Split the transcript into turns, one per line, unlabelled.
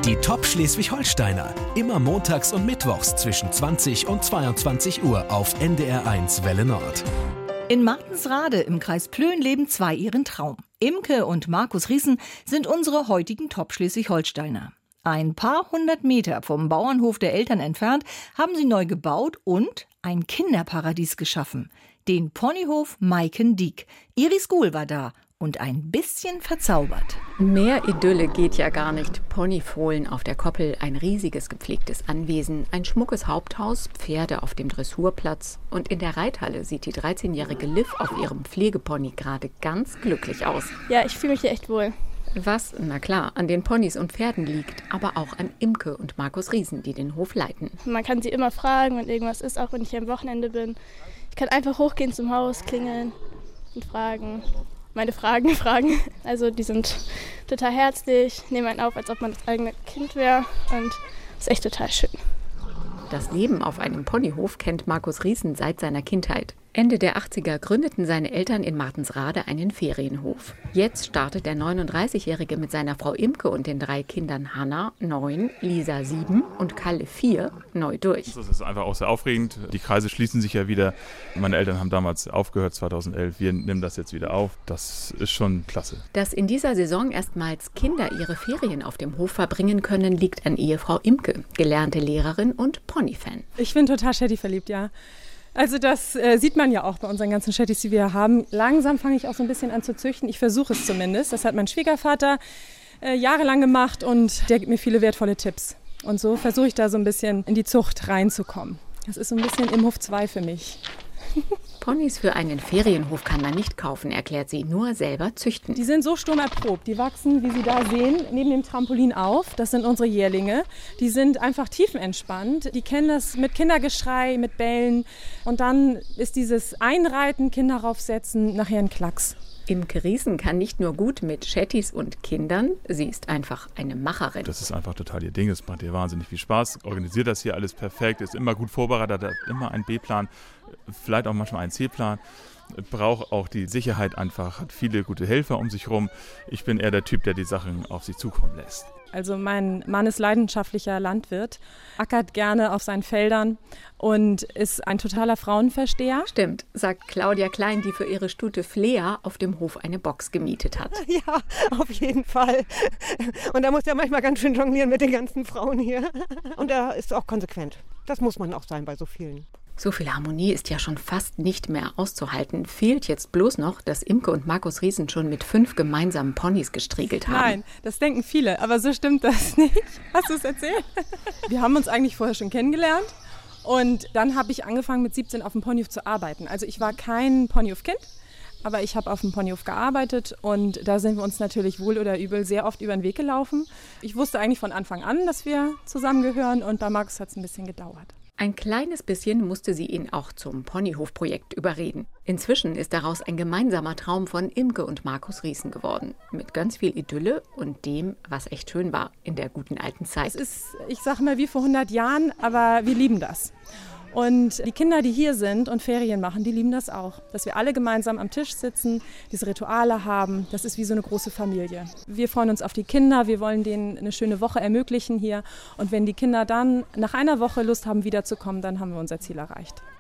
Die Top Schleswig-Holsteiner. Immer montags und mittwochs zwischen 20 und 22 Uhr auf NDR1 Welle Nord.
In Martensrade im Kreis Plön leben zwei ihren Traum. Imke und Markus Riesen sind unsere heutigen Top Schleswig-Holsteiner. Ein paar hundert Meter vom Bauernhof der Eltern entfernt haben sie neu gebaut und ein Kinderparadies geschaffen. Den Ponyhof Maiken-Diek. Iris Guhl war da und ein bisschen verzaubert.
Mehr Idylle geht ja gar nicht. Ponyfohlen auf der Koppel, ein riesiges gepflegtes Anwesen, ein schmuckes Haupthaus, Pferde auf dem Dressurplatz. Und in der Reithalle sieht die 13-jährige Liv auf ihrem Pflegepony gerade ganz glücklich aus.
Ja, ich fühle mich hier echt wohl.
Was, na klar, an den Ponys und Pferden liegt, aber auch an Imke und Markus Riesen, die den Hof leiten.
Man kann sie immer fragen, wenn irgendwas ist, auch wenn ich hier am Wochenende bin. Ich kann einfach hochgehen zum Haus, klingeln und fragen. Meine Fragen. Also die sind total herzlich, nehmen einen auf, als ob man das eigene Kind wäre und das ist echt total schön.
Das Leben auf einem Ponyhof kennt Markus Riesen seit seiner Kindheit. Ende der 80er gründeten seine Eltern in Martensrade einen Ferienhof. Jetzt startet der 39-Jährige mit seiner Frau Imke und den 3 Kindern Hanna, 9, Lisa, 7 und Kalle, 4, neu durch.
Das ist einfach auch sehr aufregend. Die Kreise schließen sich ja wieder. Meine Eltern haben damals aufgehört, 2011. Wir nehmen das jetzt wieder auf. Das ist schon klasse.
Dass in dieser Saison erstmals Kinder ihre Ferien auf dem Hof verbringen können, liegt an Ehefrau Imke, gelernte Lehrerin und Ponyfan.
Ich bin total Shetty verliebt, ja. Also das sieht man ja auch bei unseren ganzen Shettys, die wir haben. Langsam fange ich auch so ein bisschen an zu züchten. Ich versuche es zumindest. Das hat mein Schwiegervater jahrelang gemacht und der gibt mir viele wertvolle Tipps. Und so versuche ich da so ein bisschen in die Zucht reinzukommen. Das ist so ein bisschen Imhof 2 für mich.
Ponys für einen Ferienhof kann man nicht kaufen, erklärt sie, nur selber züchten.
Die sind so sturmerprobt. Die wachsen, wie Sie da sehen, neben dem Trampolin auf. Das sind unsere Jährlinge. Die sind einfach tiefenentspannt. Die kennen das mit Kindergeschrei, mit Bällen. Und dann ist dieses Einreiten, Kinder raufsetzen, nachher ein Klacks.
Imke Riesen kann nicht nur gut mit Shettys und Kindern, sie ist einfach eine Macherin.
Das ist einfach total ihr Ding. Es macht ihr wahnsinnig viel Spaß. Organisiert das hier alles perfekt, ist immer gut vorbereitet, hat immer einen B-Plan, vielleicht auch manchmal einen C-Plan. Braucht auch die Sicherheit einfach, hat viele gute Helfer um sich rum. Ich bin eher der Typ, der die Sachen auf sich zukommen lässt.
Also mein Mann ist leidenschaftlicher Landwirt, ackert gerne auf seinen Feldern und ist ein totaler Frauenversteher.
Stimmt, sagt Claudia Klein, die für ihre Stute Flea auf dem Hof eine Box gemietet hat.
Ja, auf jeden Fall. Und da muss er manchmal ganz schön jonglieren mit den ganzen Frauen hier. Und er ist auch konsequent. Das muss man auch sein bei so vielen.
So viel Harmonie ist ja schon fast nicht mehr auszuhalten. Fehlt jetzt bloß noch, dass Imke und Markus Riesen schon mit 5 gemeinsamen Ponys gestriegelt haben.
Nein, das denken viele, aber so stimmt das nicht. Hast du es erzählt? Wir haben uns eigentlich vorher schon kennengelernt und dann habe ich angefangen mit 17 auf dem Ponyhof zu arbeiten. Also ich war kein Ponyhof-Kind, aber ich habe auf dem Ponyhof gearbeitet und da sind wir uns natürlich wohl oder übel sehr oft über den Weg gelaufen. Ich wusste eigentlich von Anfang an, dass wir zusammengehören und bei Markus hat es ein bisschen gedauert.
Ein kleines bisschen musste sie ihn auch zum Ponyhof-Projekt überreden. Inzwischen ist daraus ein gemeinsamer Traum von Imke und Markus Riesen geworden. Mit ganz viel Idylle und dem, was echt schön war in der guten alten Zeit.
Es ist, ich sage mal, wie vor 100 Jahren, aber wir lieben das. Und die Kinder, die hier sind und Ferien machen, die lieben das auch. Dass wir alle gemeinsam am Tisch sitzen, diese Rituale haben, das ist wie so eine große Familie. Wir freuen uns auf die Kinder, wir wollen denen eine schöne Woche ermöglichen hier. Und wenn die Kinder dann nach einer Woche Lust haben, wiederzukommen, dann haben wir unser Ziel erreicht.